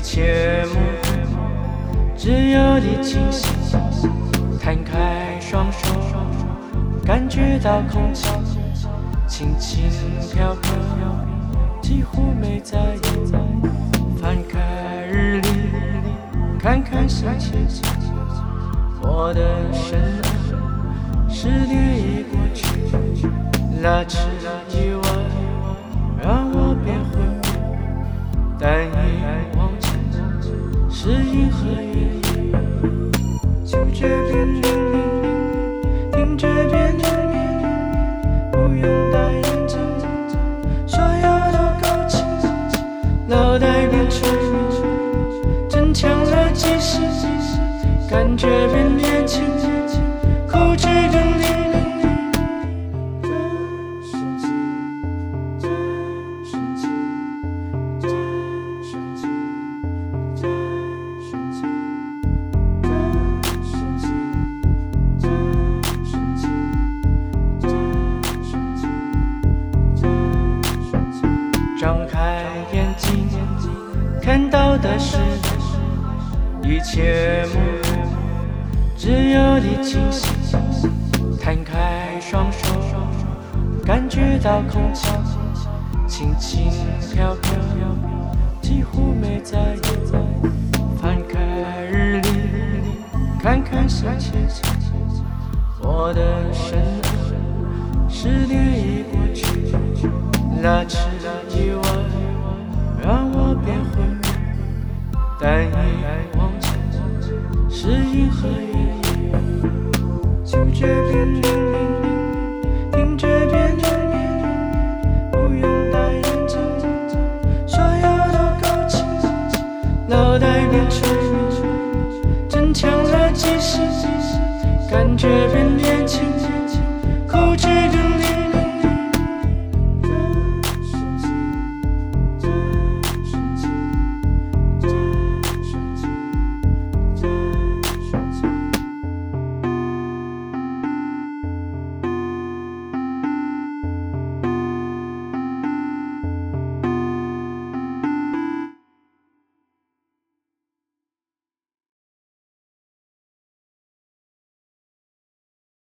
切模糊，只有你清晰。摊开双手，感觉到空气轻轻飘飘，几乎没在意。翻开日历，看看星期几，我的生日10年已过去，那次意外让我变昏迷，但已忘记是因何原因。就这边听这边不用戴眼镜，所有都够清，脑袋变脆弱，增强了记忆，感觉变年轻，口齿更伶俐。张开眼睛，看到的是一切模糊，只有你清晰。摊开双手，感觉到空气轻轻飘飘，几乎没在意。翻开日历，看看星期几，我的生日10年已过去，那次意外让我变昏迷，但已忘记是因何原因。就这边听这边不用戴眼镜，所有都够清，脑袋变脆弱，增强了记忆，感觉变